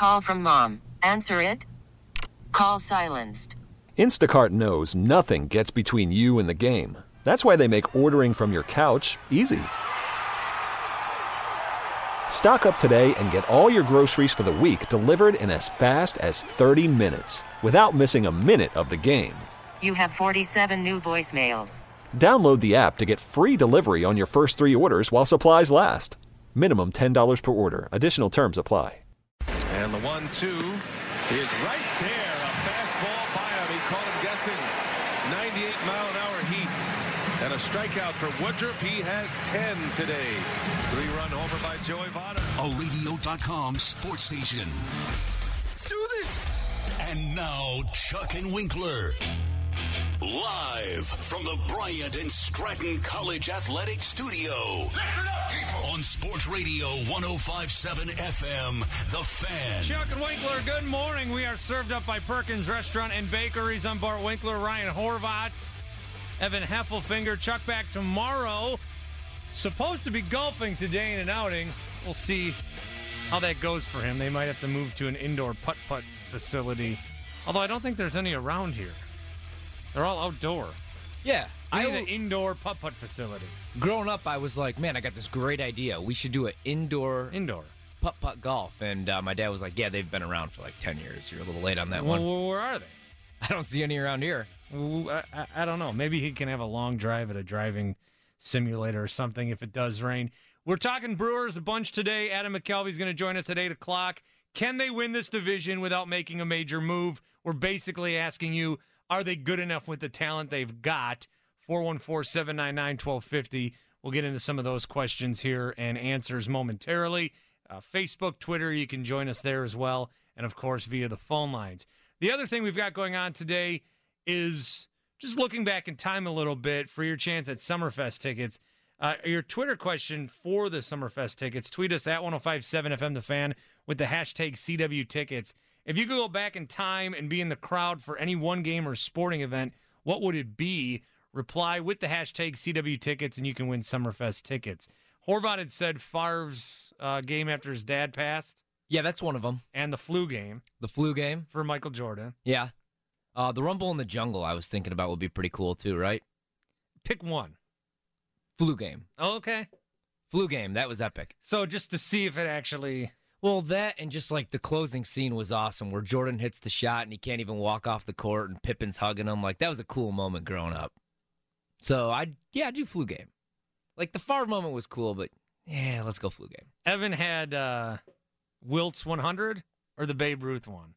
Call from mom. Answer it. Call silenced. Instacart knows nothing gets between you and the game. That's why they make ordering from your couch easy. Stock up today and get all your groceries for the week delivered in as fast as 30 minutes without missing a minute of the game. You have 47 new voicemails. Download the app to get free delivery on your first 3 orders while supplies last. Minimum $10 per order. Additional terms apply. And the 1-2 is right there. A fastball by him. He caught him guessing. 98-mile-an-hour heat. And a strikeout for Woodruff. He has 10 today. 3-run homer by Joey Votto. A Radio.com sports station. Let's do this. And now, Chuck and Winkler. Live from the Bryant and Stratton College Athletic Studio. Listen up, people. On Sports Radio 105.7 FM, The Fan. Chuck and Winkler, good morning. We are served up by Perkins Restaurant and Bakeries. I'm Bart Winkler, Ryan Horvat, Evan Heffelfinger. Chuck back tomorrow. Supposed to be golfing today in an outing. We'll see how that goes for him. They might have to move to an indoor putt-putt facility. Although I don't think there's any around here. They're all outdoor. Yeah. I need an indoor putt-putt facility. Growing up, I was like, man, I got this great idea. We should do an indoor putt-putt golf. And my dad was like, yeah, they've been around for like 10 years. You're a little late on that one. Well, where are they? I don't see any around here. I don't know. Maybe he can have a long drive at a driving simulator or something if it does rain. We're talking Brewers a bunch today. Adam McKelvey's going to join us at 8 o'clock. Can they win this division without making a major move? We're basically asking you, are they good enough with the talent they've got? 414-799-1250. We'll get into some of those questions here and answers momentarily. Facebook, Twitter, you can join us there as well. And, of course, via the phone lines. The other thing we've got going on today is just looking back in time a little bit for your chance at Summerfest tickets. Your Twitter question for the Summerfest tickets, tweet us at 105.7 FM The Fan with the hashtag CW tickets. If you could go back in time and be in the crowd for any one game or sporting event, what would it be? Reply with the hashtag CW tickets, and you can win Summerfest tickets. Horvat had said Favre's game after his dad passed. Yeah, that's one of them. And the flu game. The flu game? For Michael Jordan. Yeah. The Rumble in the Jungle I was thinking about would be pretty cool too, right? Pick one. Flu game. Oh, okay. Flu game. That was epic. So just to see if it actually... Well, that and just like the closing scene was awesome where Jordan hits the shot and he can't even walk off the court and Pippen's hugging him. Like, that was a cool moment growing up. So, I'd do flu game. Like, the Favre moment was cool, but yeah, let's go flu game. Evan had Wilt's 100 or the Babe Ruth one?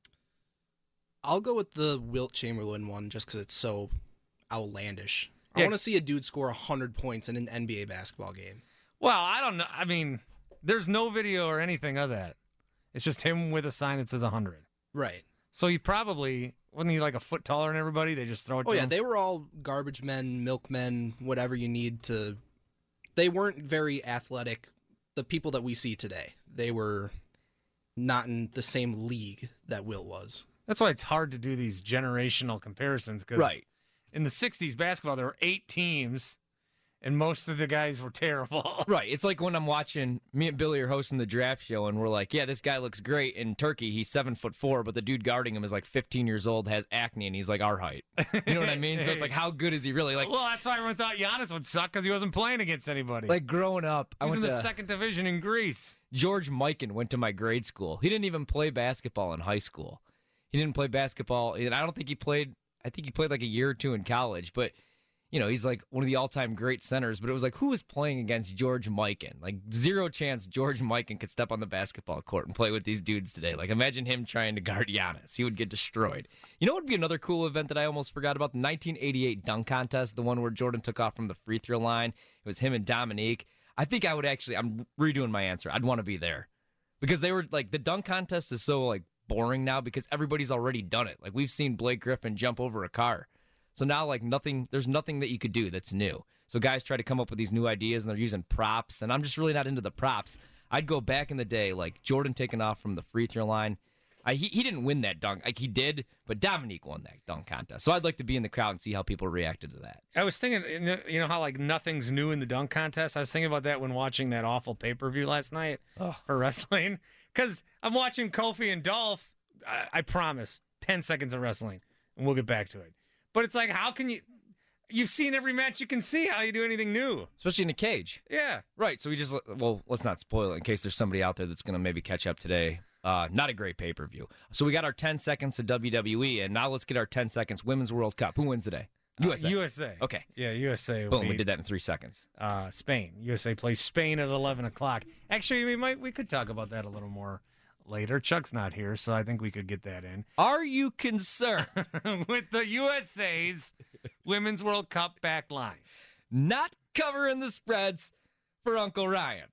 I'll go with the Wilt Chamberlain one just because it's so outlandish. I Yeah. want to see a dude score 100 points in an NBA basketball game. Well, I don't know. I mean, there's no video or anything of that. It's just him with a sign that says 100. Right. So he probably, wasn't he like a foot taller than everybody? They just throw it to him? They were all garbage men, milkmen, whatever you need to... They weren't very athletic. The people that we see today, they were not in the same league that Wilt was. That's why it's hard to do these generational comparisons. Because Right. in the 60s basketball, there were 8 teams, and most of the guys were terrible. Right. It's like when I'm watching, me and Billy are hosting the draft show, and we're like, yeah, this guy looks great in Turkey. He's 7'4", but the dude guarding him is like 15 years old, has acne, and he's like our height. You know what I mean? So it's like, how good is he really? Like, Well, that's why everyone thought Giannis would suck because he wasn't playing against anybody. like growing up, he I was in went the to second division in Greece. George Mikan went to my grade school. He didn't even play basketball in high school. He didn't play basketball, and I don't think he played. I think he played like a year or two in college, but. You know, he's like one of the all-time great centers, but it was like, who was playing against George Mikan? Like, zero chance George Mikan could step on the basketball court and play with these dudes today. Like, imagine him trying to guard Giannis. He would get destroyed. You know what would be another cool event that I almost forgot about? The 1988 dunk contest, the one where Jordan took off from the free throw line. It was him and Dominique. I think I would actually, I'm redoing my answer. I'd want to be there. Because they were, like, the dunk contest is so, like, boring now because everybody's already done it. Like, we've seen Blake Griffin jump over a car. So now, like, there's nothing that you could do that's new. So guys try to come up with these new ideas, and they're using props, and I'm just really not into the props. I'd go back in the day, like Jordan taking off from the free throw line. He didn't win that dunk. Like, he did, but Dominique won that dunk contest. So I'd like to be in the crowd and see how people reacted to that. I was thinking, you know how, like, nothing's new in the dunk contest? I was thinking about that when watching that awful pay-per-view last night for wrestling. Because I'm watching Kofi and Dolph. I promise, 10 seconds of wrestling, and we'll get back to it. But it's like, how can you? You've seen every match you can see. How you do anything new? Especially in a cage. Yeah. Right. So let's not spoil it in case there's somebody out there that's going to maybe catch up today. Not a great pay-per-view. So we got our 10 seconds of WWE, and now let's get our 10 seconds Women's World Cup. Who wins today? USA. USA. Okay. Yeah, USA. Boom, we did that in 3 seconds. Spain. USA plays Spain at 11 o'clock. Actually, we could talk about that a little more later. Chuck's not here, so I think we could get that in. Are you concerned with the USA's Women's World Cup back line? Not covering the spreads for Uncle Ryan.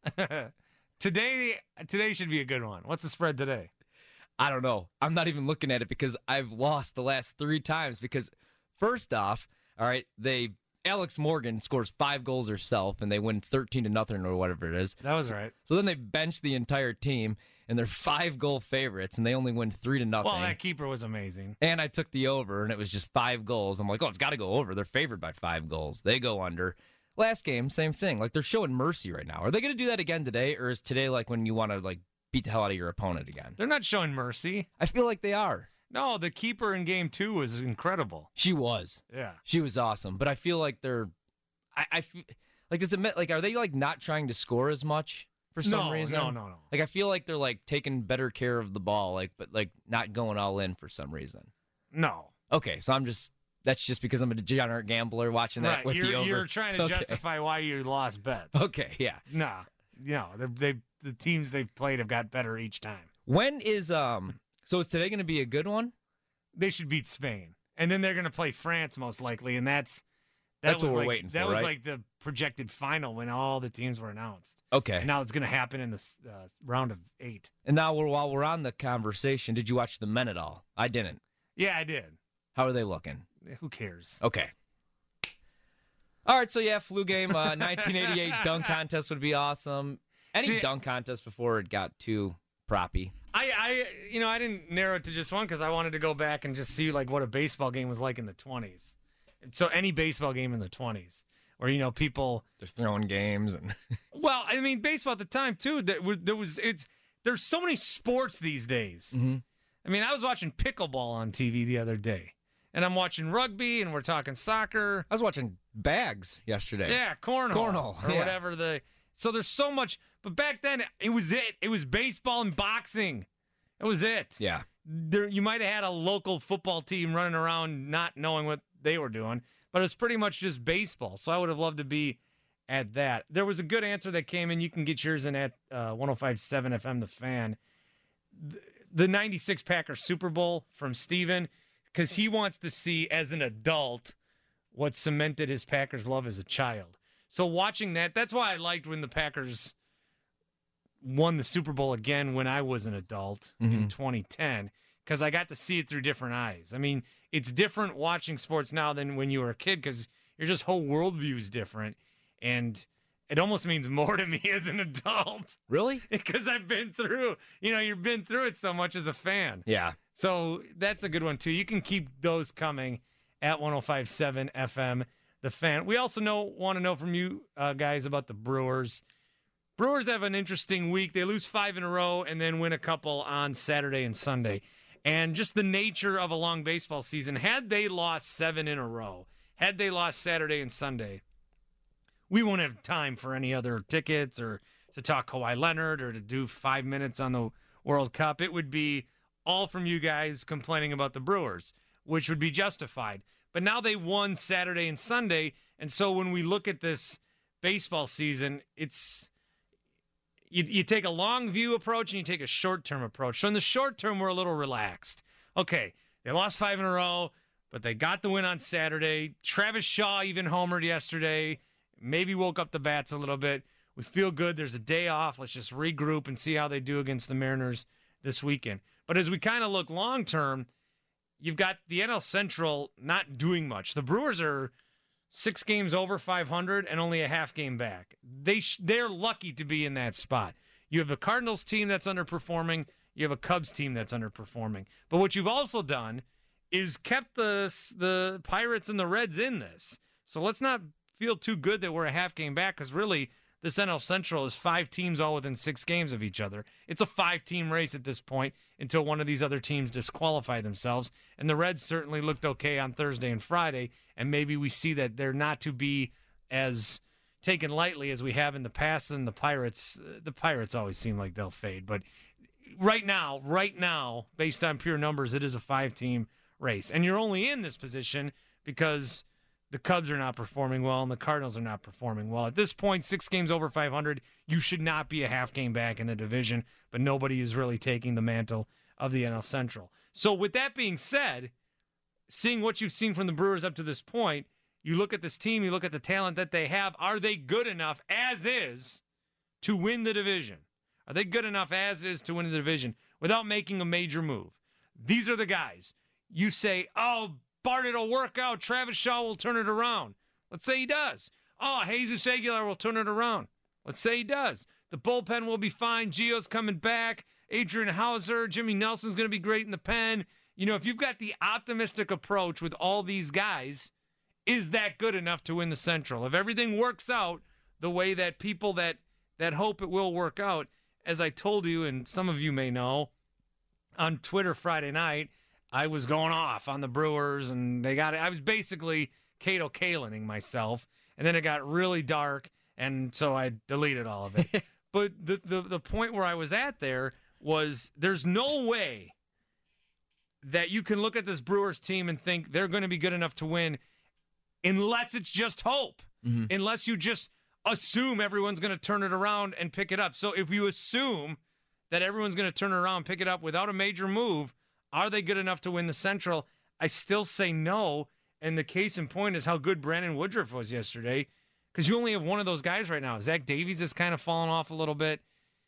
Today should be a good one. What's the spread today? I don't know. I'm not even looking at it because I've lost the last 3 times because first off, all right, Alex Morgan scores 5 goals herself, and they win 13-0 or whatever it is. That was right. So then they bench the entire team, and they're 5-goal favorites, and they only win 3-0. Well, that keeper was amazing. And I took the over, and it was just 5 goals. I'm like, oh, it's got to go over. They're favored by 5 goals. They go under. Last game, same thing. Like, they're showing mercy right now. Are they going to do that again today, or is today like when you want to like beat the hell out of your opponent again? They're not showing mercy. I feel like they are. No, the keeper in game 2 was incredible. She was. Yeah. She was awesome. But I feel like they're I feel like, does it like, are they like not trying to score as much for some reason? No. Like, I feel like they're like taking better care of the ball, like, but like not going all in for some reason. No. Okay, so that's just because I'm a degenerate gambler watching that right. with the over. You're trying to justify why you lost bets. Okay, yeah. No, the teams they've played have got better each time. When is so is today going to be a good one? They should beat Spain, and then they're going to play France most likely, and that's what we're waiting for. That was right? like the projected final when all the teams were announced. Okay. And now it's going to happen in the round of 8. And now while we're on the conversation, did you watch the men at all? I didn't. Yeah, I did. How are they looking? Who cares? Okay. All right, so yeah, flu game, 1988 dunk contest would be awesome. Any dunk contest before it got too proppy. I didn't narrow it to just one because I wanted to go back and just see like what a baseball game was like in the 20s. So any baseball game in the 20s, or people they're throwing games and well, I mean baseball at the time too. There's so many sports these days. Mm-hmm. I mean, I was watching pickleball on TV the other day, and I'm watching rugby, and we're talking soccer. I was watching bags yesterday. Yeah, cornhole or yeah. whatever So there's so much, but back then it was it. It was baseball and boxing. It was it. Yeah. You might have had a local football team running around not knowing what they were doing, but it was pretty much just baseball. So I would have loved to be at that. There was a good answer that came in. You can get yours in at 105.7 FM The Fan. The 96 Packers Super Bowl from Steven, because he wants to see as an adult what cemented his Packers love as a child. So watching that's why I liked when the Packers won the Super Bowl again when I was an adult in 2010, because I got to see it through different eyes. I mean, it's different watching sports now than when you were a kid because your just whole worldview is different. And it almost means more to me as an adult. Really? Because I've been through, you've been through it so much as a fan. Yeah. So that's a good one, too. You can keep those coming at 105.7 FM, The Fan. We also want to know from you guys about the Brewers. Brewers have an interesting week. They lose 5 in a row and then win a couple on Saturday and Sunday. And just the nature of a long baseball season, had they lost 7 in a row, had they lost Saturday and Sunday, we won't have time for any other tickets or to talk Kawhi Leonard or to do 5 minutes on the World Cup. It would be all from you guys complaining about the Brewers, which would be justified. But now they won Saturday and Sunday, and so when we look at this baseball season, it's you take a long view approach and you take a short-term approach. So in the short term, we're a little relaxed. Okay, they lost 5 in a row, but they got the win on Saturday. Travis Shaw even homered yesterday. Maybe woke up the bats a little bit. We feel good. There's a day off. Let's just regroup and see how they do against the Mariners this weekend. But as we kind of look long-term, you've got the NL Central not doing much. The Brewers are 6 games over 500 and only a half game back. They're lucky to be in that spot. You have a Cardinals team that's underperforming. You have a Cubs team that's underperforming. But what you've also done is kept the Pirates and the Reds in this. So let's not feel too good that we're a half game back, because really this NL Central is 5 teams all within 6 games of each other. It's a 5-team race at this point until one of these other teams disqualify themselves. And the Reds certainly looked okay on Thursday and Friday, and maybe we see that they're not to be as taken lightly as we have in the past. And the Pirates always seem like they'll fade. But right now, based on pure numbers, it is a 5-team race. And you're only in this position because the Cubs are not performing well and the Cardinals are not performing well. At this point, 6 games over 500, you should not be a half game back in the division, but nobody is really taking the mantle of the NL Central. So with that being said, seeing what you've seen from the Brewers up to this point, you look at this team, you look at the talent that they have, are they good enough as is to win the division? Are they good enough as is to win the division without making a major move? These are the guys. You say, oh, Bart, it'll work out. Travis Shaw will turn it around. Let's say he does. Oh, Jesus Aguilar will turn it around. Let's say he does. The bullpen will be fine. Gio's coming back. Adrian Hauser, Jimmy Nelson's going to be great in the pen. You know, if you've got the optimistic approach with all these guys, is that good enough to win the Central? If everything works out the way that people that hope it will work out, as I told you, and some of you may know, on Twitter Friday night, I was going off on the Brewers, and I was basically Cato Kalining myself, and then it got really dark, and so I deleted all of it. But the point where I was at there was there's no way that you can look at this Brewers team and think they're going to be good enough to win unless it's just hope, unless you just assume everyone's going to turn it around and pick it up. So if you assume that everyone's going to turn it around and pick it up without a major move, are they good enough to win the Central? I still say no, and the case in point is how good Brandon Woodruff was yesterday, because you only have one of those guys right now. Zach Davies has kind of fallen off a little bit,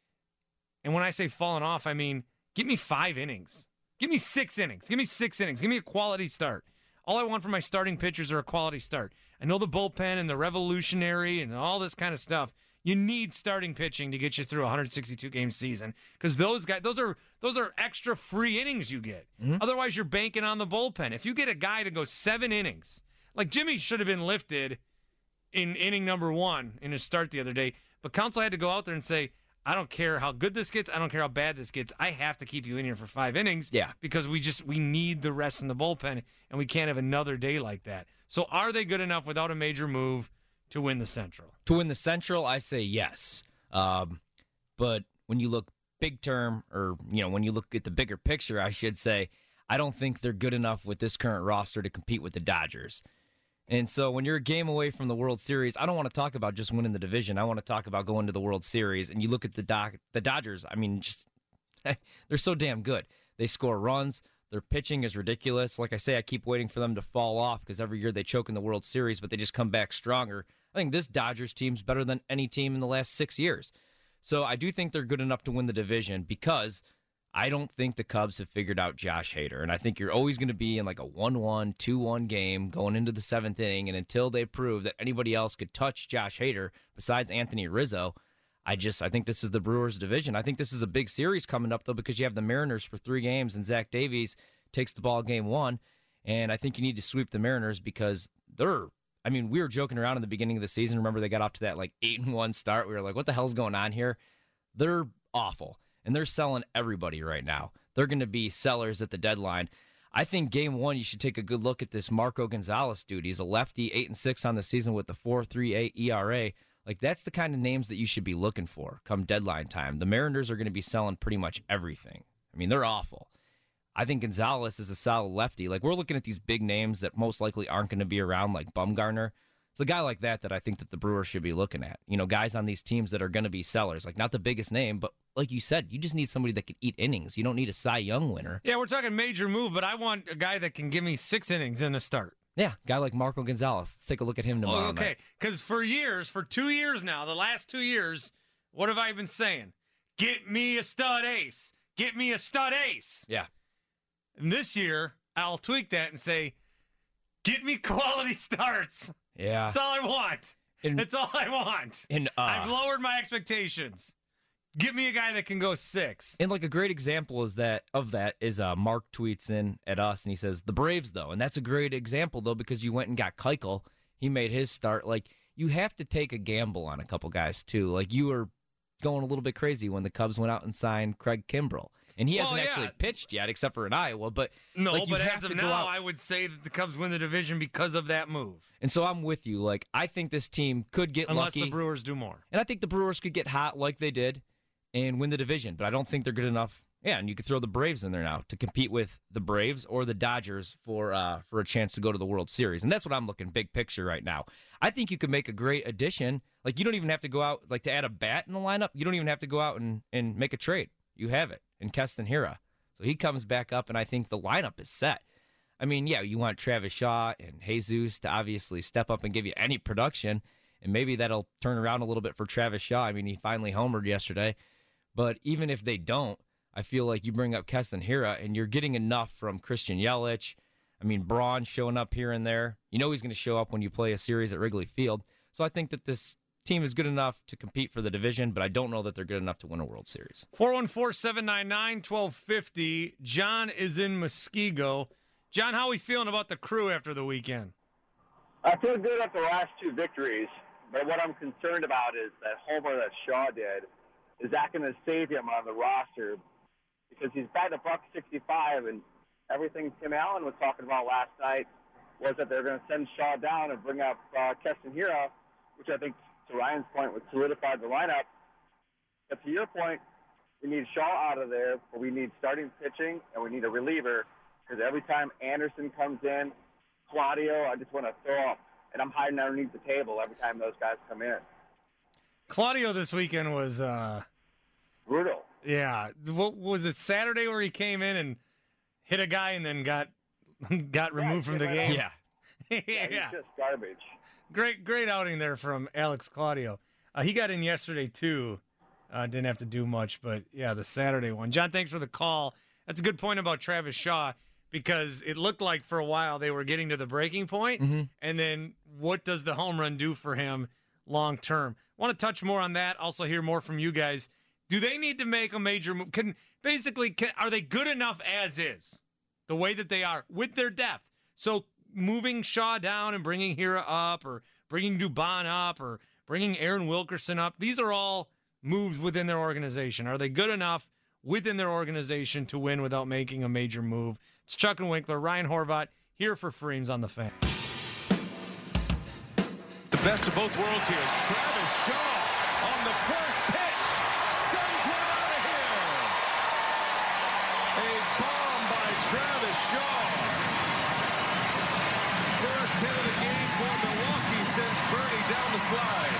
and when I say fallen off, I mean give me 5 innings. Give me 6 innings. Give me 6 innings. Give me a quality start. All I want from my starting pitchers are a quality start. I know the bullpen and the revolutionary and all this kind of stuff. You need starting pitching to get you through a 162-game season because those guys, those are extra free innings you get. Otherwise, you're banking on the bullpen. If you get a guy to go 7 innings, like Jimmy should have been lifted in inning number 1 in his start the other day, but Counsell had to go out there and say, I don't care how good this gets. I don't care how bad this gets. I have to keep you in here for 5 innings because we need the rest in the bullpen, and we can't have another day like that. So are they good enough without a major move to win the Central? To win the Central, I say yes. But when you look big term, or when you look at the bigger picture, I should say, I don't think they're good enough with this current roster to compete with the Dodgers. And so when you're a game away from the World Series, I don't want to talk about just winning the division. I want to talk about going to the World Series. And you look at the Dodgers, I mean, just they're so damn good. They score runs. Their pitching is ridiculous. Like I say, I keep waiting for them to fall off because every year they choke in the World Series, but they just come back stronger. I think this Dodgers team's better than any team in the last 6 years. So I do think they're good enough to win the division because I don't think the Cubs have figured out Josh Hader. And I think you're always going to be in like a 1-1, 2-1 game going into the 7th inning. And until they prove that anybody else could touch Josh Hader besides Anthony Rizzo, I think this is the Brewers division. I think this is a big series coming up, though, because you have the Mariners for 3 games and Zach Davies takes the ball game 1. And I think you need to sweep the Mariners because we were joking around in the beginning of the season. Remember, they got off to that 8-1 start. We were like, what the hell's going on here? They're awful. And they're selling everybody right now. They're going to be sellers at the deadline. I think game 1, you should take a good look at this Marco Gonzalez dude. He's a lefty, 8-6 on the season with the 4.38 ERA. That's the kind of names that you should be looking for come deadline time. The Mariners are going to be selling pretty much everything. I mean, they're awful. I think Gonzalez is a solid lefty. We're looking at these big names that most likely aren't going to be around, like Bumgarner. It's a guy like that I think that the Brewers should be looking at. Guys on these teams that are going to be sellers. Not the biggest name, but like you said, you just need somebody that can eat innings. You don't need a Cy Young winner. Yeah, we're talking major move, but I want a guy that can give me 6 innings in a start. Yeah, a guy like Marco Gonzalez. Let's take a look at him tomorrow. Okay, because for 2 years now, the last 2 years, what have I been saying? Get me a stud ace. Get me a stud ace. Yeah. And this year, I'll tweak that and say, get me quality starts. Yeah. That's all I want. That's all I want. I've lowered my expectations. Give me a guy that can go 6. And a great example of that is Mark tweets in at us and he says, the Braves though. And that's a great example though, because you went and got Keuchel. He made his start. you have to take a gamble on a couple guys, too. Like, you were going a little bit crazy when the Cubs went out and signed Craig Kimbrell. And he hasn't actually pitched yet, except for in Iowa. But no, like, but as of now, I would say that the Cubs win the division because of that move. And so I'm with you. Like, I think this team could get lucky. Unless the Brewers do more. And I think the Brewers could get hot like they did and win the division. But I don't think they're good enough. Yeah, and you could throw the Braves in there now to compete with the Braves or the Dodgers for a chance to go to the World Series. And that's what I'm looking big picture right now. I think you could make a great addition. Like, you don't even have to go out, like, to add a bat in the lineup. You don't even have to go out and make a trade. You have it in Keston Hiura. So he comes back up, and I think the lineup is set. I mean, yeah, you want Travis Shaw and Jesus to obviously step up and give you any production, and maybe that'll turn around a little bit for Travis Shaw. I mean, he finally homered yesterday. But even if they don't, I feel like you bring up Keston Hiura, and you're getting enough from Christian Yelich. I mean, Braun showing up here and there. You know he's going to show up when you play a series at Wrigley Field. So I think that this team is good enough to compete for the division, but I don't know that they're good enough to win a World Series. 414-799-1250. John is in Muskego. John, how are we feeling about the Crew after the weekend? I feel good after the last two victories, but what I'm concerned about is that homer that Shaw did. Is that going to save him on the roster? Because he's batting $165, and everything Tim Allen was talking about last night was that they're going to send Shaw down and bring up Keston Hiura, which I think, to Ryan's point, would solidify the lineup. But to your point, we need Shaw out of there, but we need starting pitching, and we need a reliever, because every time Anderson comes in, Claudio, I just want to throw up. And I'm hiding underneath the table every time those guys come in. Claudio this weekend was brutal. Yeah. What was it, Saturday where he came in and hit a guy and then got removed from the game? Yeah. Yeah, he's just garbage. Great outing there from Alex Claudio. He got in yesterday, too. Didn't have to do much, but, yeah, the Saturday one. John, thanks for the call. That's a good point about Travis Shaw, because it looked like for a while they were getting to the breaking point, and then what does the home run do for him long term? I want to touch more on that, also hear more from you guys. Do they need to make a major move? Are they good enough as is, the way that they are, with their depth? So moving Shaw down and bringing Hiura up, or bringing Dubon up, or bringing Aaron Wilkerson up, these are all moves within their organization. Are they good enough within their organization to win without making a major move? It's Chuck and Winkler, Ryan Horvat, here for Freems on the Fan. The best of both worlds here is Travis Shaw on the first pitch. Sends one out of here. A bomb by Travis Shaw. First hit of the game for Milwaukee sends Bernie down the slide.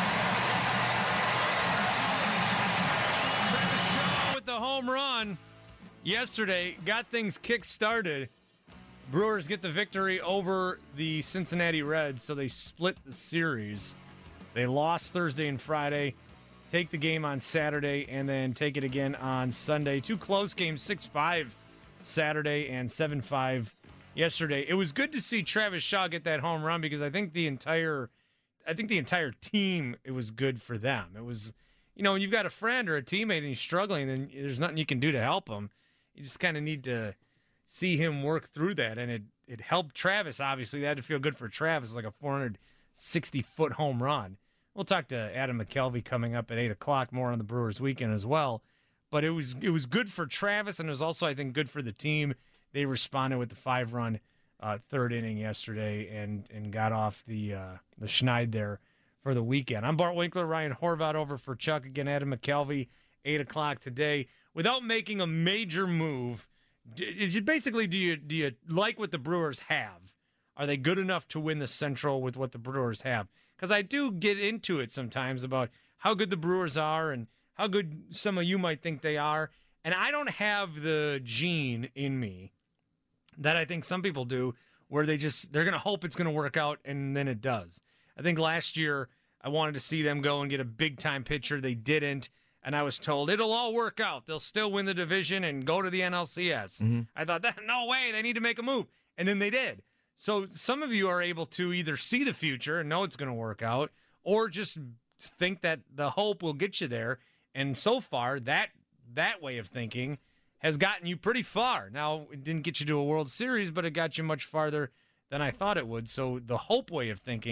Travis Shaw with the home run yesterday got things kick-started. Brewers get the victory over the Cincinnati Reds, so they split the series. They lost Thursday and Friday, take the game on Saturday, and then take it again on Sunday. Two close games, 6-5 Saturday and 7-5 yesterday. It was good to see Travis Shaw get that home run, because I think the entire team, it was good for them. It was, when you've got a friend or a teammate and he's struggling, then there's nothing you can do to help him. You just kind of need to see him work through that, and it helped Travis, obviously. That had to feel good for Travis, like a 460-foot home run. We'll talk to Adam McKelvey coming up at 8 o'clock, more on the Brewers weekend as well. But it was good for Travis, and it was also, I think, good for the team. They responded with the 5-run third inning yesterday and got off the schneid there for the weekend. I'm Bart Winkler, Ryan Horvat over for Chuck. Again, Adam McKelvey, 8 o'clock today. Without making a major move, do you like what the Brewers have? Are they good enough to win the Central with what the Brewers have? Because I do get into it sometimes about how good the Brewers are and how good some of you might think they are. And I don't have the gene in me that I think some people do, where they're going to hope it's going to work out, and then it does. I think last year I wanted to see them go and get a big-time pitcher. They didn't. And I was told it'll all work out. They'll still win the division and go to the NLCS. I thought, no way, they need to make a move. And then they did. So some of you are able to either see the future and know it's going to work out, or just think that the hope will get you there. And so far, that way of thinking has gotten you pretty far. Now, it didn't get you to a World Series, but it got you much farther than I thought it would. So the hope way of thinking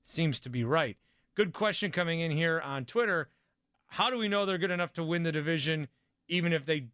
seems to be right. Good question coming in here on Twitter. How do we know they're good enough to win the division even if they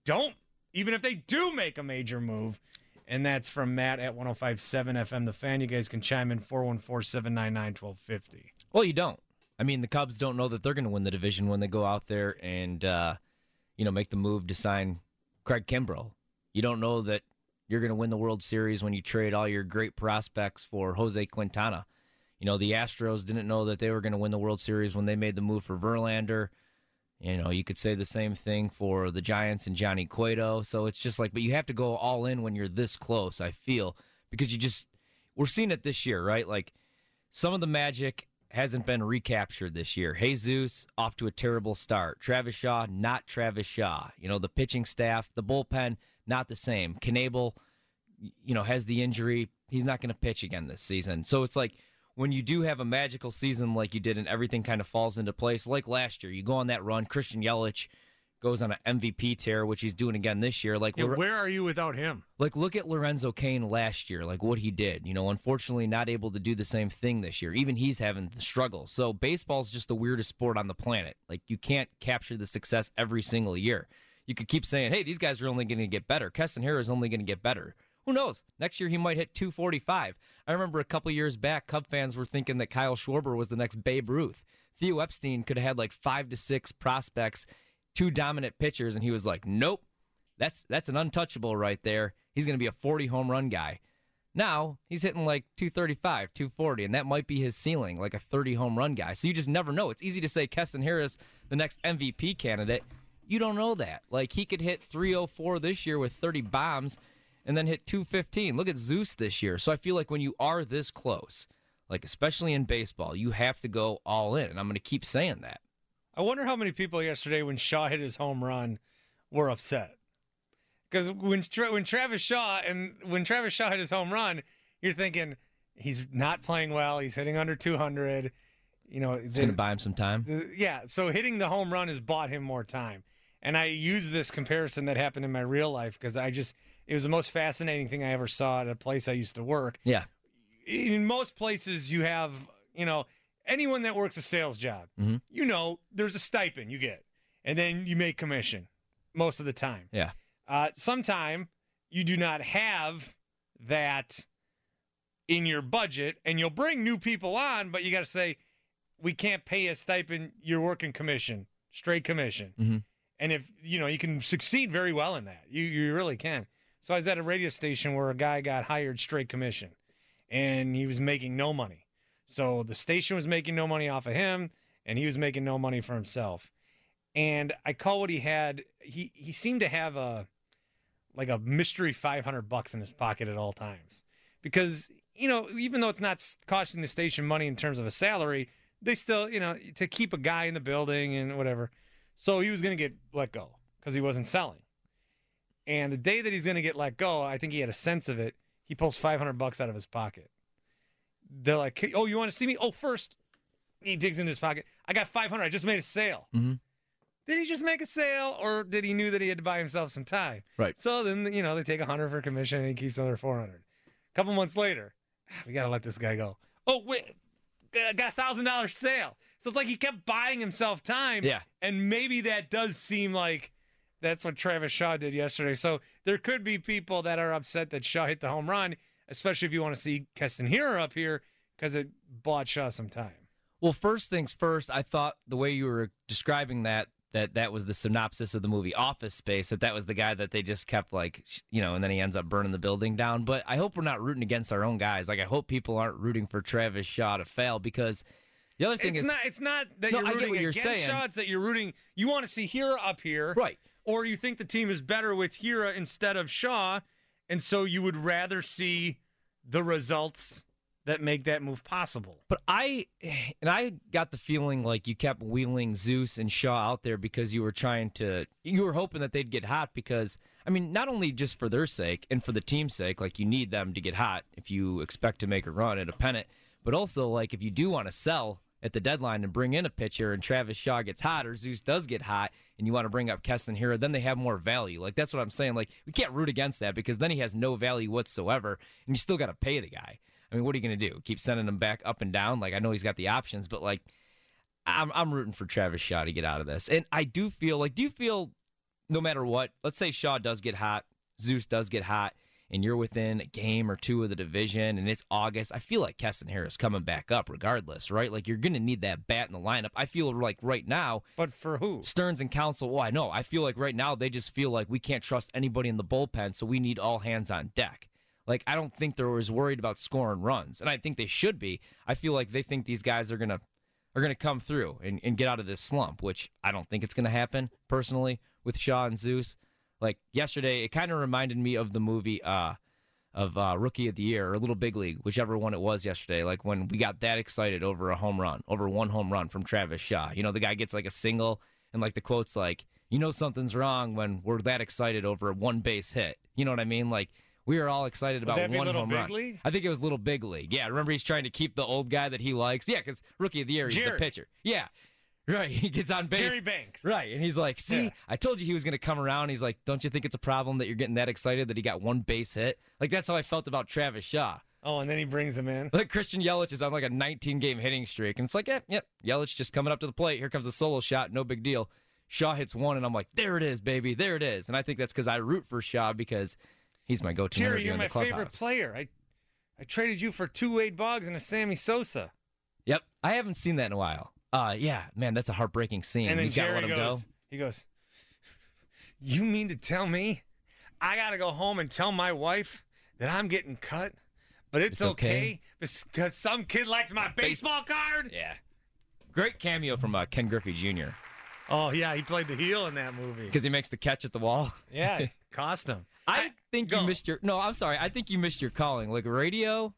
do make a major move? And that's from Matt at 105.7 FM The Fan. You guys can chime in 414-799-1250. Well, you don't. I mean, the Cubs don't know that they're going to win the division when they go out there and make the move to sign Craig Kimbrell. You don't know that you're going to win the World Series when you trade all your great prospects for Jose Quintana. The Astros didn't know that they were going to win the World Series when they made the move for Verlander. You could say the same thing for the Giants and Johnny Cueto. So it's just like, but you have to go all in when you're this close, I feel, because we're seeing it this year, right? Like, some of the magic hasn't been recaptured this year. Jesus off to a terrible start. Travis Shaw, not Travis Shaw. The pitching staff, the bullpen, not the same. Knebel, has the injury. He's not going to pitch again this season. So it's like, when you do have a magical season like you did and everything kind of falls into place, like last year, you go on that run, Christian Yelich goes on an MVP tear, which he's doing again this year. Where are you without him? Look at Lorenzo Cain last year, what he did. Unfortunately not able to do the same thing this year. Even he's having the struggle. So baseball's just the weirdest sport on the planet. You can't capture the success every single year. You could keep saying, hey, these guys are only going to get better. Keston Hiura is only going to get better. Who knows? Next year he might hit 245. I remember a couple years back, Cub fans were thinking that Kyle Schwarber was the next Babe Ruth. Theo Epstein could have had 5 to 6 prospects, 2 dominant pitchers, and he was like, nope, that's an untouchable right there. He's going to be a 40 home run guy. Now he's hitting 235, 240, and that might be his ceiling, a 30 home run guy. So you just never know. It's easy to say Keston Hiura's the next MVP candidate. You don't know that. He could hit 304 this year with 30 bombs, and then hit 215. Look at Zeus this year. So I feel like when you are this close, especially in baseball, you have to go all in, and I'm going to keep saying that. I wonder how many people yesterday when Shaw hit his home run were upset. Because when Travis Shaw hit his home run, you're thinking he's not playing well. He's hitting under 200. It's going to buy him some time. Yeah, so hitting the home run has bought him more time. And I use this comparison that happened in my real life because it was the most fascinating thing I ever saw at a place I used to work. Yeah. In most places, you have, anyone that works a sales job, there's a stipend you get, and then you make commission most of the time. Yeah. Sometime you do not have that in your budget, and you'll bring new people on, but you got to say, we can't pay a stipend, you're working commission, straight commission. Mm-hmm. And if, you can succeed very well in that. You really can. So I was at a radio station where a guy got hired straight commission, and he was making no money. So the station was making no money off of him, and he was making no money for himself. And I call what he had, he seemed to have a mystery $500 in his pocket at all times. Because, even though it's not costing the station money in terms of a salary, they still, to keep a guy in the building and whatever. So he was going to get let go because he wasn't selling. And the day that he's going to get let go, I think he had a sense of it. He pulls $500 out of his pocket. They're like, oh, you want to see me? Oh, first, he digs into his pocket. I got $500. I just made a sale. Mm-hmm. Did he just make a sale, or did he knew that he had to buy himself some time? Right. So then, they take $100 for commission, and he keeps another $400. A couple months later, we got to let this guy go. Oh, wait, I got a $1,000 sale. So it's like he kept buying himself time. Yeah. And maybe that does seem like that's what Travis Shaw did yesterday. So there could be people that are upset that Shaw hit the home run, especially if you want to see Keston Hiura up here, because it bought Shaw some time. Well, first things first, I thought the way you were describing that was the synopsis of the movie Office Space, that was the guy that they just kept and then he ends up burning the building down. But I hope we're not rooting against our own guys. I hope people aren't rooting for Travis Shaw to fail, because the other thing it's not that you're rooting against Shaw, it's that you want to see Hiura up here. Right. Or you think the team is better with Hiura instead of Shaw, and so you would rather see the results that make that move possible. But I got the feeling like you kept wheeling Zeus and Shaw out there because you were hoping that they'd get hot, because, not only just for their sake and for the team's sake, you need them to get hot if you expect to make a run at a pennant, but also, if you do want to sell at the deadline and bring in a pitcher and Travis Shaw gets hot or Zeus does get hot and you want to bring up Keston Hiura, then they have more value. That's what I'm saying. We can't root against that, because then he has no value whatsoever and you still got to pay the guy. I mean, what are you going to do? Keep sending him back up and down? Like, I know he's got the options, but, like, I'm rooting for Travis Shaw to get out of this. And I do feel like, do you feel no matter what, let's say Shaw does get hot, Zeus does get hot, and you're within a game or two of the division, and it's August, I feel like Keston Hiura is coming back up regardless, right? Like, you're going to need that bat in the lineup. I feel like right now. But for who? Stearns and Counsell, well, I know. I feel like right now they just feel like we can't trust anybody in the bullpen, so we need all hands on deck. Like, I don't think they're as worried about scoring runs, and I think they should be. I feel like they think these guys are going to come through and get out of this slump, which I don't think it's going to happen, personally, with Shaw and Zeus. Like, yesterday, it kind of reminded me of the movie of Rookie of the Year or Little Big League, whichever one it was yesterday, like when we got that excited over one home run from Travis Shaw. You know, the guy gets like a single, and like the quote's like, you know something's wrong when we're that excited over a one-base hit. You know what I mean? Like, we were all excited about one home run. League? I think it was Little Big League. Yeah, remember he's trying to keep the old guy that he likes? Yeah, because Rookie of the Year, he's the pitcher. Yeah. Right, he gets on base. Jerry Banks. Right, and he's like, see, Yeah. I told you he was going to come around. He's like, don't you think it's a problem that you're getting that excited that he got one base hit? Like, that's how I felt about Travis Shaw. Oh, and then he brings him in. Like, Christian Yelich is on like a 19-game hitting streak, and it's like, yep, Yelich just coming up to the plate. Here comes a solo shot, no big deal. Shaw hits one, and I'm like, there it is, baby, there it is. And I think that's because I root for Shaw because he's my go-to Jerry, interview you're in my the clubhouse. favorite player. I traded you for 2 Wade Boggs and a Sammy Sosa. Yep, I haven't seen that in a while. Yeah, man, that's a heartbreaking scene. And then He's got to Jerry let him goes, go. he goes, you mean to tell me I got to go home and tell my wife that I'm getting cut, but it's okay because some kid likes my baseball card? Yeah. Great cameo from Ken Griffey Jr. Oh, yeah, he played the heel in that movie. Because he makes the catch at the wall. Yeah, it cost him. I think you missed your... No, I'm sorry. I think you missed your calling. Like, radio...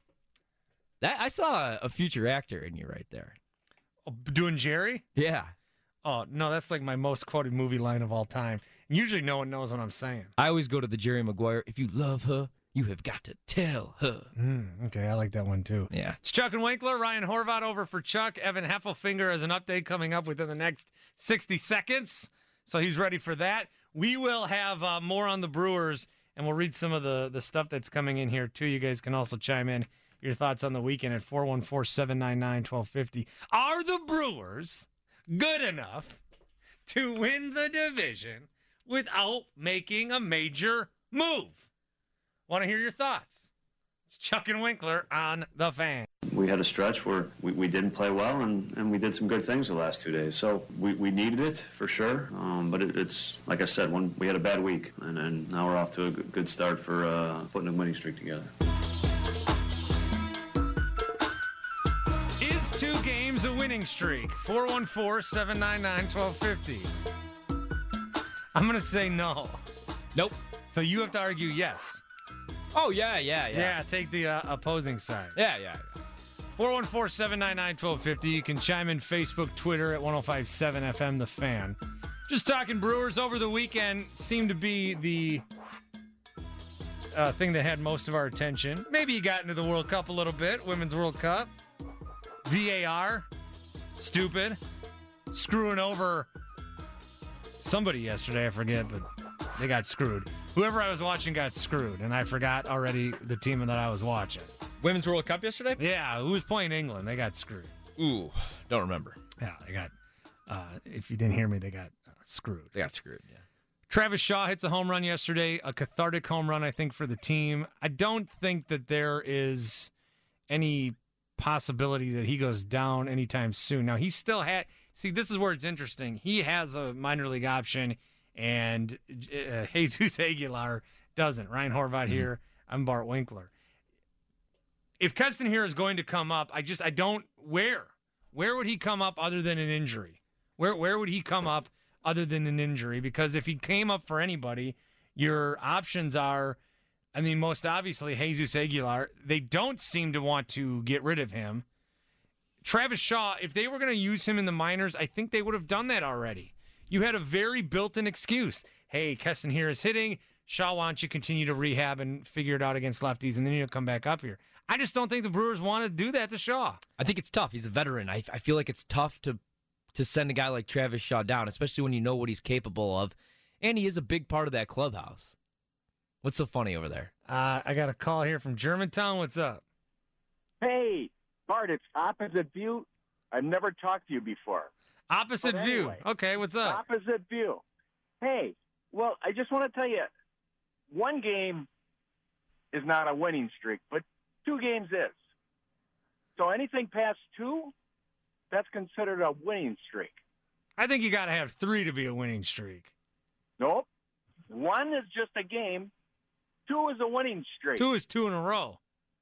I saw a future actor in you right there. Oh, doing Jerry? Yeah. Oh, no, that's like my most quoted movie line of all time. Usually no one knows what I'm saying. I always go to the Jerry Maguire. If you love her, you have got to tell her. Okay, I like that one too. Yeah. It's Chuck and Winkler. Ryan Horvath over for Chuck. Evan Heffelfinger has an update coming up within the next 60 seconds, so he's ready for that. We will have more on the Brewers, and we'll read some of the stuff that's coming in here too. You guys can also chime in your thoughts on the weekend at 414-799-1250. Are the Brewers good enough to win the division without making a major move? Want to hear your thoughts? It's Chuck and Winkler on The Fan. We had a stretch where we didn't play well, and we did some good things the last 2 days. So we needed it for sure. But it's like I said, we had a bad week, and now we're off to a good start for putting a winning streak together. Is 2 games a winning streak? 414-799-1250. I'm going to say no. Nope. So you have to argue yes. Oh, yeah. Yeah, take the opposing side. Yeah. 414-799-1250. You can chime in Facebook, Twitter at 105.7 FM, The Fan. Just talking Brewers over the weekend seemed to be the thing that had most of our attention. Maybe you got into the World Cup a little bit, Women's World Cup. VAR, stupid, screwing over somebody yesterday, I forget, but they got screwed. Whoever I was watching got screwed, and I forgot already the team that I was watching. Women's World Cup yesterday? Yeah, who was playing England? They got screwed. Ooh, don't remember. Yeah, they got, if you didn't hear me, they got screwed. They got screwed, yeah. Travis Shaw hits a home run yesterday, a cathartic home run, I think, for the team. I don't think that there is any possibility that he goes down anytime soon. Now, he still had, see, this is where it's interesting. He has a minor league option, and Jesus Aguilar doesn't. Ryan Horvath here. I'm Bart Winkler. If Keston here is going to come up, I don't, where would he come up other than an injury? Where would he come up other than an injury? Because if he came up for anybody, your options are, I mean, most obviously, Jesus Aguilar. They don't seem to want to get rid of him. Travis Shaw, if they were going to use him in the minors, I think they would have done that already. You had a very built-in excuse. Hey, Keston here is hitting. Shaw, why don't you continue to rehab and figure it out against lefties, and then you'll come back up here. I just don't think the Brewers want to do that to Shaw. I think it's tough. He's a veteran. I feel like it's tough to send a guy like Travis Shaw down, especially when you know what he's capable of, and he is a big part of that clubhouse. What's so funny over there? I got a call here from Germantown. What's up? Hey, Bart, it's Opposite View. I've never talked to you before. Opposite But View. anyway, Okay, what's up? Opposite View. Hey, well, I just want to tell you, one game is not a winning streak, but 2 games is. So anything past 2, that's considered a winning streak. I think you got to have 3 to be a winning streak. Nope. 1 is just a game. 2 is a winning streak. 2 is 2 in a row.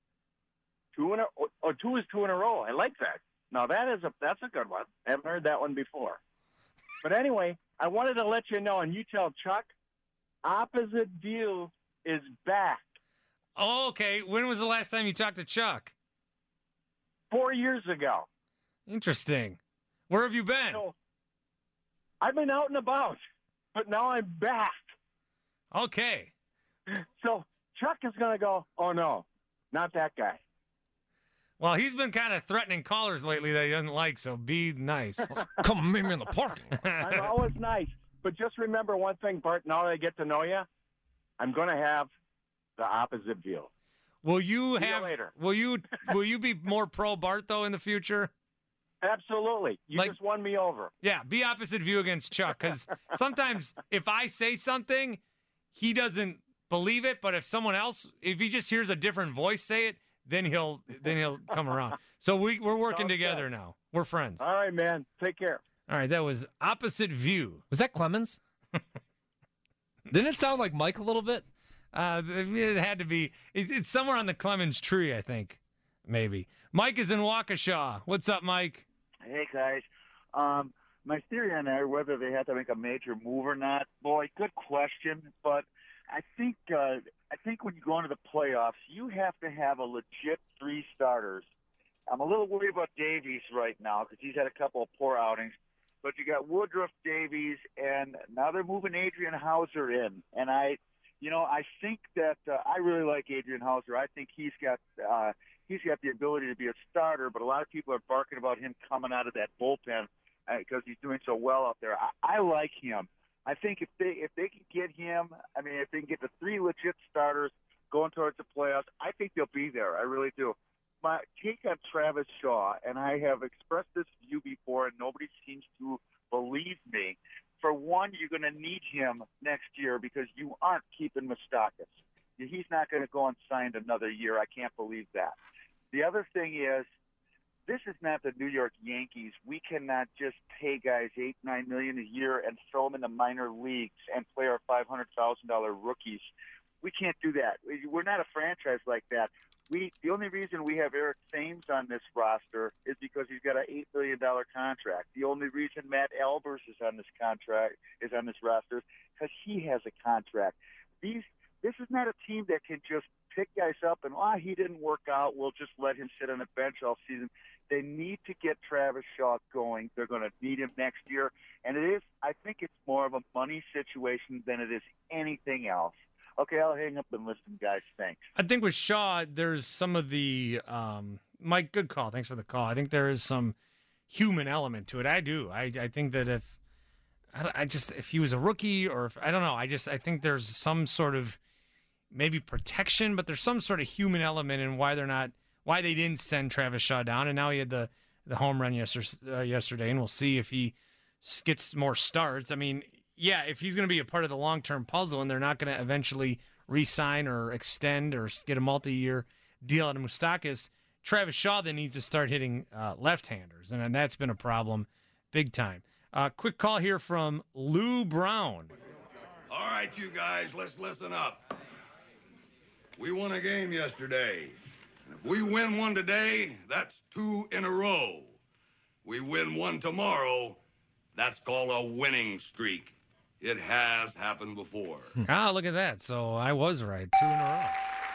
2 is 2 in a row. I like that. Now that's a good one. I haven't heard that one before. But anyway, I wanted to let you know, and you tell Chuck, Opposite View is back. Oh, okay. When was the last time you talked to Chuck? 4 years ago. Interesting. Where have you been? So, I've been out and about, but now I'm back. Okay. So Chuck is going to go, oh, no, not that guy. Well, he's been kind of threatening callers lately that he doesn't like, so be nice. Come meet me in the parking. I'm always nice. But just remember one thing, Bart, now that I get to know you, I'm going to have the Opposite View. Will you See you have? later. Will you be more pro Bart though in the future? Absolutely. You just won me over. Yeah, be Opposite View against Chuck, because sometimes if I say something, he doesn't believe it. But if someone else, if he just hears a different voice say it, then he'll come around. So we're working together now. We're friends. All right, man. Take care. All right, that was Opposite View. Was that Clemens? Didn't it sound like Mike a little bit? It had to be. It's somewhere on the Clemens tree, I think. Maybe. Mike is in Waukesha. What's up, Mike? Hey, guys. My theory on that, whether they have to make a major move or not, boy, good question. But I think when you go into the playoffs, you have to have a legit 3 starters. I'm a little worried about Davies right now because he's had a couple of poor outings. But you got Woodruff, Davies, and now they're moving Adrian Hauser in. And I think that I really like Adrian Hauser. I think he's got the ability to be a starter, but a lot of people are barking about him coming out of that bullpen because he's doing so well out there. I like him. I think if they can get him, if they can get the 3 legit starters going towards the playoffs, I think they'll be there. I really do. My take on Travis Shaw, and I have expressed this view before, and nobody seems to believe me. For one, you're going to need him next year because you aren't keeping Moustakas. He's not going to go unsigned another year. I can't believe that. The other thing is, this is not the New York Yankees. We cannot just pay guys $8-9 million a year and throw them in the minor leagues and play our $500,000 rookies. We can't do that. We're not a franchise like that. The only reason we have Eric Thames on this roster is because he's got an $8 million contract. The only reason Matt Albers is on this roster is because he has a contract. This is not a team that can just pick guys up and he didn't work out, we'll just let him sit on the bench all season. They need to get Travis Shaw going. They're going to need him next year, and I think it's more of a money situation than it is anything else. Okay, I'll hang up and listen, guys. Thanks. I think with Shaw, there's some of the Mike, good call. Thanks for the call. I think there is some human element to it. I do. I think that if he was a rookie or I don't know, I think there's some sort of maybe protection, but there's some sort of human element in why they didn't send Travis Shaw down, and now he had the home run yesterday, and we'll see if he gets more starts. I mean, yeah, if he's going to be a part of the long-term puzzle and they're not going to eventually re-sign or extend or get a multi-year deal out of Moustakas, Travis Shaw then needs to start hitting left-handers, and that's been a problem big time. Quick call here from Lou Brown. All right, you guys, let's listen up. We won a game yesterday. If we win one today, that's 2 in a row. We win one tomorrow, that's called a winning streak. It has happened before. Look at that. So I was right. 2 in a row.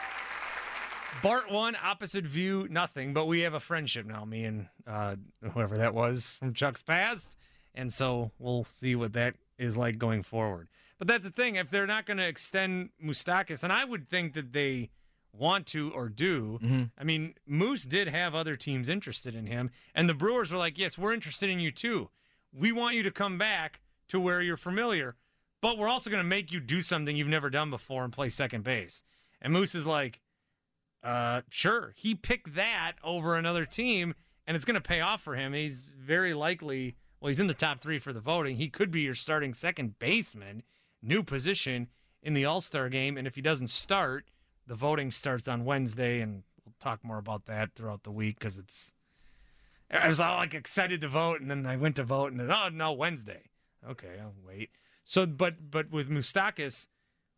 Bart won, Opposite View, nothing. But we have a friendship now, me and whoever that was from Chuck's past. And so we'll see what that is like going forward. But that's the thing. If they're not going to extend Moustakas, and I would think that they want to or do. Mm-hmm. I mean, Moose did have other teams interested in him. And the Brewers were like, yes, we're interested in you too. We want you to come back to where you're familiar, but we're also going to make you do something you've never done before and play second base. And Moose is like, Sure, he picked that over another team, and it's going to pay off for him. He's very likely, well, he's in the top 3 for the voting. He could be your starting second baseman, new position in the All-Star game, and if he doesn't start, the voting starts on Wednesday, and we'll talk more about that throughout the week because I was all like excited to vote, and then I went to vote, and then, oh, no, Wednesday. Okay, I'll wait. So, but with Moustakas,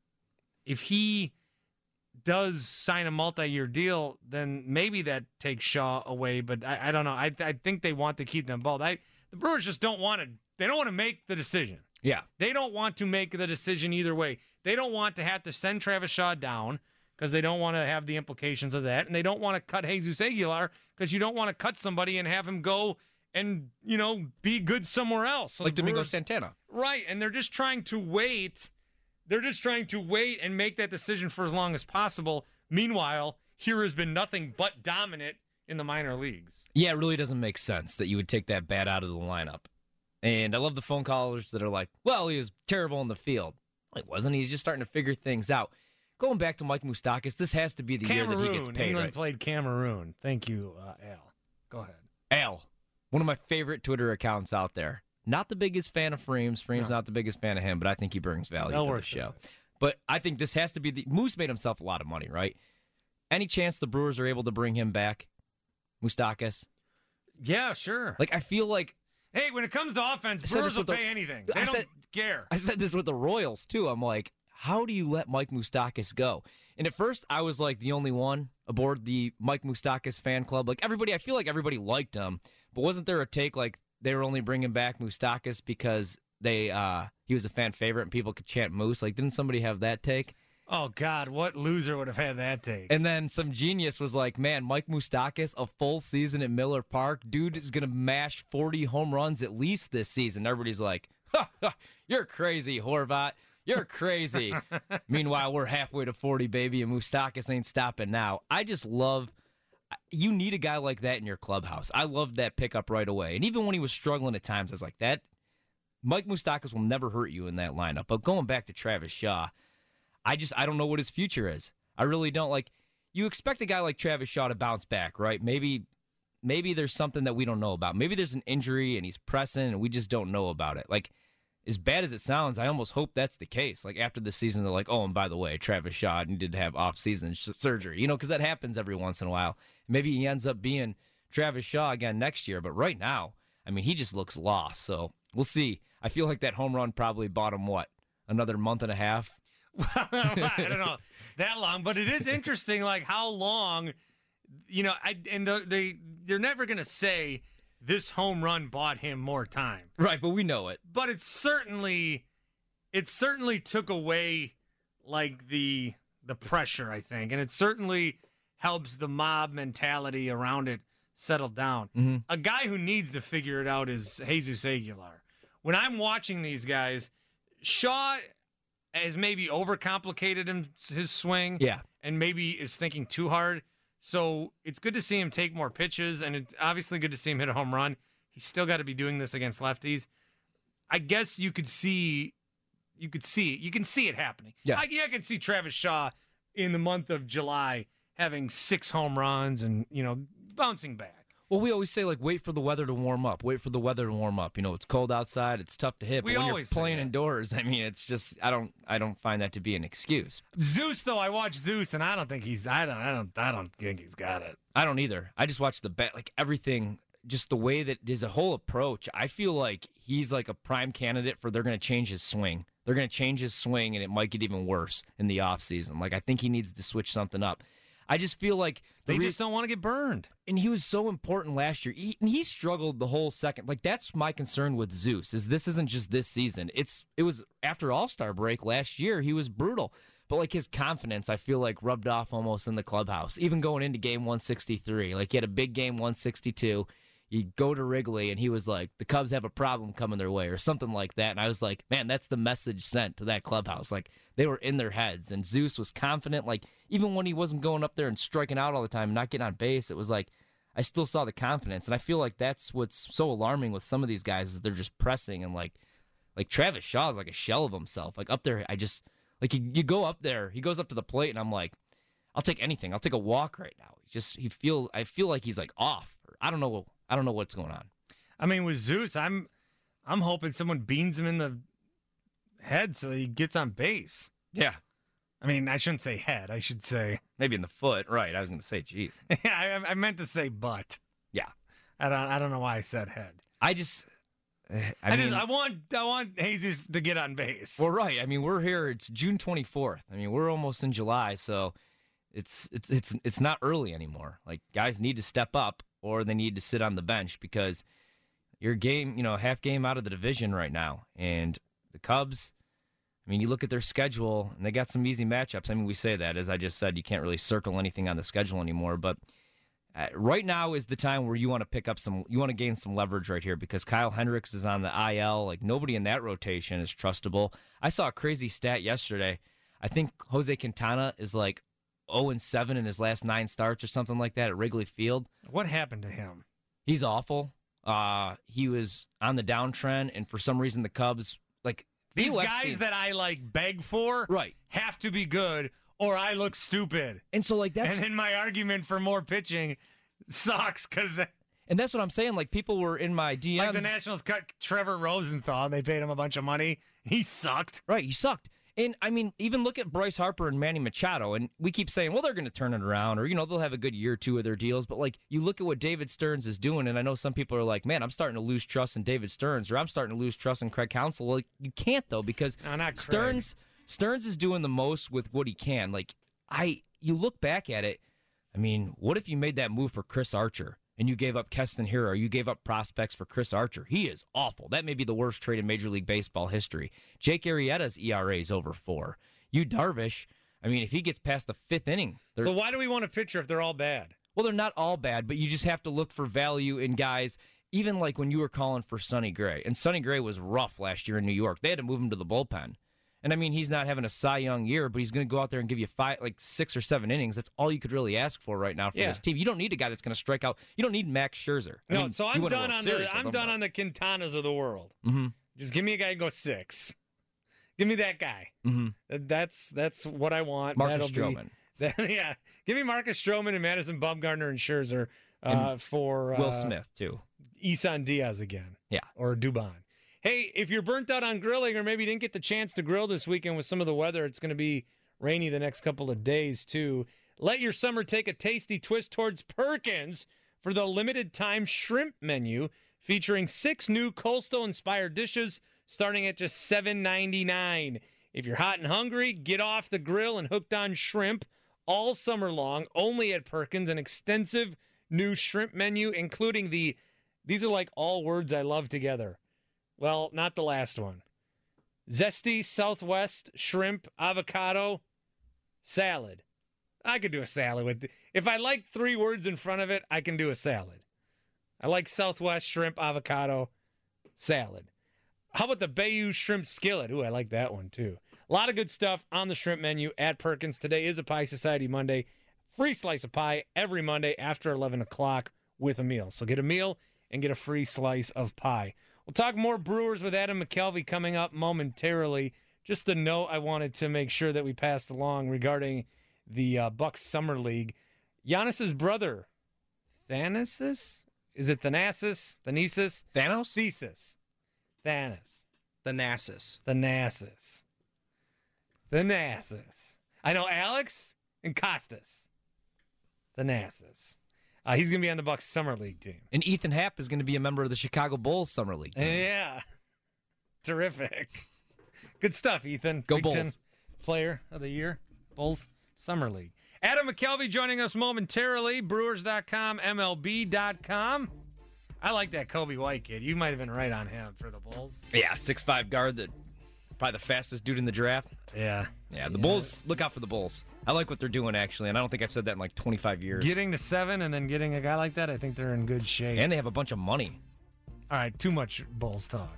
if he does sign a multi-year deal, then maybe that takes Shaw away, but I don't know. I think they want to keep them both. The Brewers just don't want to make the decision. Yeah. They don't want to make the decision either way. They don't want to have to send Travis Shaw down because they don't want to have the implications of that, and they don't want to cut Jesus Aguilar because you don't want to cut somebody and have him go and, be good somewhere else. So like Domingo Santana. Right, and they're just trying to wait. They're just trying to wait and make that decision for as long as possible. Meanwhile, here has been nothing but dominant in the minor leagues. Yeah, it really doesn't make sense that you would take that bat out of the lineup. And I love the phone callers that are like, well, he was terrible in the field. Well, he wasn't. He's just starting to figure things out. Going back to Mike Moustakas, this has to be the year that he gets paid. England right? played Cameroon. Thank you, Al. Go ahead. Al, one of my favorite Twitter accounts out there. Not the biggest fan of Frames. Frames not the biggest fan of him, but I think he brings value to the show. But I think this has to be Moose made himself a lot of money, right? Any chance the Brewers are able to bring him back, Moustakas? Yeah, sure. Like, I feel like... Hey, when it comes to offense, Brewers will pay anything. They don't care. I said this with the Royals, too. I'm like, how do you let Mike Moustakas go? And at first, I was like the only one aboard the Mike Moustakas fan club. Like, I feel like everybody liked him. But wasn't there a take like they were only bringing back Moustakas because he was a fan favorite and people could chant Moose? Like, didn't somebody have that take? Oh, God, what loser would have had that take? And then some genius was like, man, Mike Moustakas, a full season at Miller Park, dude is going to mash 40 home runs at least this season. Everybody's like, you're crazy, Horvat. You're crazy. Meanwhile, we're halfway to 40, baby, and Moustakas ain't stopping now. I just love... You need a guy like that in your clubhouse. I loved that pickup right away. And even when he was struggling at times, I was like, that Mike Moustakas will never hurt you in that lineup. But going back to Travis Shaw, I don't know what his future is. I really don't. Like, you expect a guy like Travis Shaw to bounce back, right? Maybe there's something that we don't know about. Maybe there's an injury and he's pressing and we just don't know about it. Like, as bad as it sounds, I almost hope that's the case. Like, after the season, they're like, oh, and by the way, Travis Shaw needed to have off-season surgery, because that happens every once in a while. Maybe he ends up being Travis Shaw again next year, but right now, I mean, he just looks lost. So we'll see. I feel like that home run probably bought him, another month and a half? I don't know that long, but it is interesting, like how long, they're never going to say this home run bought him more time. Right, but we know it. But it certainly took away like the pressure, I think, and it certainly helps the mob mentality around it settle down. Mm-hmm. A guy who needs to figure it out is Jesus Aguilar. When I'm watching these guys, Shaw has maybe overcomplicated his swing, and maybe is thinking too hard. So it's good to see him take more pitches, and it's obviously good to see him hit a home run. He's still got to be doing this against lefties. I guess you can see it happening. Yeah. I can see Travis Shaw in the month of July having 6 home runs and, bouncing back. Well, we always say, like, wait for the weather to warm up. Wait for the weather to warm up. It's cold outside. It's tough to hit. But when you're playing indoors, I mean, it's just I don't find that to be an excuse. Zeus, though, I watch Zeus, and I don't think he's got it. I don't either. I just watch the bat, like everything, just the way that his whole approach. I feel like he's like a prime candidate for they're going to change his swing. They're going to change his swing, and it might get even worse in the offseason. Like, I think he needs to switch something up. I just feel like they just don't want to get burned. And he was so important last year. He struggled the whole second. Like, that's my concern with Zeus, is this isn't just this season. It was after All-Star break last year, he was brutal. But, like, his confidence, I feel like, rubbed off almost in the clubhouse, even going into game 163. Like, he had a big game 162. You go to Wrigley, and he was like, the Cubs have a problem coming their way, or something like that. And I was like, man, that's the message sent to that clubhouse. Like, they were in their heads, and Zeus was confident. Like, even when he wasn't going up there and striking out all the time and not getting on base, it was like, I still saw the confidence. And I feel like that's what's so alarming with some of these guys is they're just pressing. And, like Travis Shaw is like a shell of himself. Like, up there, you go up there, he goes up to the plate, and I'm like, I'll take anything. I'll take a walk right now. I feel like he's like off. I don't know what's going on. I mean, with Zeus, I'm hoping someone beans him in the head so he gets on base. Yeah. I mean, I shouldn't say head. I should say maybe in the foot. Right. I was going to say, geez. I meant to say butt. Yeah. I don't know why I said head. I want Jesus to get on base. Well, right. I mean, we're here. It's June 24th. I mean, we're almost in July, so it's not early anymore. Like, guys need to step up, or they need to sit on the bench because your game, half game out of the division right now, and the Cubs. I mean, you look at their schedule, and they got some easy matchups. I mean, we say that, as I just said, you can't really circle anything on the schedule anymore. But right now is the time where you want to gain some leverage right here because Kyle Hendricks is on the IL. Like, nobody in that rotation is trustable. I saw a crazy stat yesterday. I think Jose Quintana is like 0-7 in his last 9 starts or something like that at Wrigley Field. What happened to him? He's awful. He was on the downtrend, and for some reason the Cubs, like, these guys that I beg for, right, have to be good, or I look stupid. And so, and then my argument for more pitching sucks and that's what I'm saying. Like, people were in my DMs. Like the Nationals cut Trevor Rosenthal. They paid him a bunch of money. He sucked. Right, he sucked. And, I mean, even look at Bryce Harper and Manny Machado, and we keep saying, well, they're going to turn it around, or, they'll have a good year or two of their deals. But, you look at what David Stearns is doing, and I know some people are like, man, I'm starting to lose trust in David Stearns, or I'm starting to lose trust in Craig Counsell. Well, you can't, though, because Stearns is doing the most with what he can. You look back at it, I mean, what if you made that move for Chris Archer? And you gave up Keston Hiura, or you gave up prospects for Chris Archer. He is awful. That may be the worst trade in Major League Baseball history. Jake Arrieta's ERA is over 4. Yu Darvish, I mean, if he gets past the 5th inning. So why do we want a pitcher if they're all bad? Well, they're not all bad, but you just have to look for value in guys, even like when you were calling for Sonny Gray. And Sonny Gray was rough last year in New York. They had to move him to the bullpen. And, I mean, he's not having a Cy Young year, but he's going to go out there and give you 6 or 7 innings. That's all you could really ask for right now for this team. You don't need a guy that's going to strike out. You don't need Max Scherzer. I'm done on the Quintanas of the world. Mm-hmm. Just give me a guy who goes 6. Give me that guy. Mm-hmm. That's what I want. Marcus Stroman. Give me Marcus Stroman and Madison Bumgarner and Scherzer for Will Smith, too. Isan Diaz again. Yeah. Or Dubon. Hey, if you're burnt out on grilling or maybe you didn't get the chance to grill this weekend with some of the weather, it's going to be rainy the next couple of days, too. Let your summer take a tasty twist towards Perkins for the limited-time shrimp menu featuring 6 new Coastal-inspired dishes starting at just $7.99. If you're hot and hungry, get off the grill and hooked on shrimp all summer long, only at Perkins. An extensive new shrimp menu, including these are like all words I love together. Well, not the last one. Zesty Southwest shrimp avocado salad. I could do a salad with if I like 3 words in front of it, I can do a salad. I like Southwest shrimp avocado salad. How about the Bayou shrimp skillet? Ooh, I like that one too. A lot of good stuff on the shrimp menu at Perkins. Today is a Pie Society Monday. Free slice of pie every Monday after 11 o'clock with a meal. So get a meal and get a free slice of pie. We'll talk more Brewers with Adam McKelvey coming up momentarily. Just a note I wanted to make sure that we passed along regarding the Bucks Summer League. Giannis's brother, Thanasis? Is it Thanasis? Thanasis? Thanos? Thesis. Thanos. Thanasis. Thanasis. Thanasis. I know Alex and Costas. Thanasis. He's going to be on the Bucks Summer League team. And Ethan Happ is going to be a member of the Chicago Bulls Summer League team. Yeah. Terrific. Good stuff, Ethan. Go Big Bulls. 10 Player of the Year. Bulls Summer League. Adam McKelvey joining us momentarily. Brewers.com, MLB.com. I like that Kobe White kid. You might have been right on him for the Bulls. Yeah, 6'5" guard, probably the fastest dude in the draft. Yeah. Yeah, the Bulls, look out for the Bulls. I like what they're doing, actually, and I don't think I've said that in like 25 years. Getting to 7 and then getting a guy like that, I think they're in good shape. And they have a bunch of money. All right, too much Bulls talk.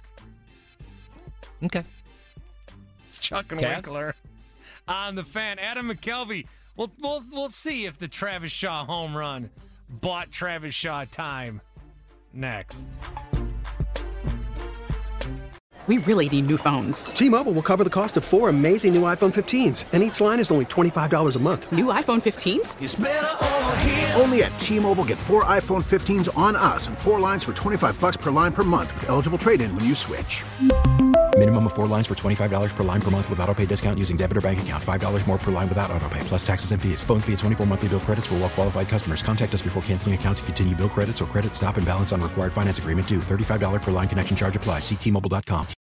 Okay. It's Chuck and Winkler on the Fan. Adam McKelvey. We'll see if the Travis Shaw home run bought Travis Shaw time. Next. We really need new phones. T-Mobile will cover the cost of 4 amazing new iPhone 15s, and each line is only $25 a month. New iPhone 15s? It's better over here. Only at T-Mobile, get 4 iPhone 15s on us and 4 lines for $25 per line per month with eligible trade-in when you switch. Minimum of 4 lines for $25 per line per month with autopay discount using debit or bank account. $5 more per line without autopay, plus taxes and fees. Phone fee at 24 monthly bill credits for well-qualified customers. Contact us before canceling account to continue bill credits or credit stop and balance on required finance agreement due. $35 per line connection charge applies. See T-Mobile.com.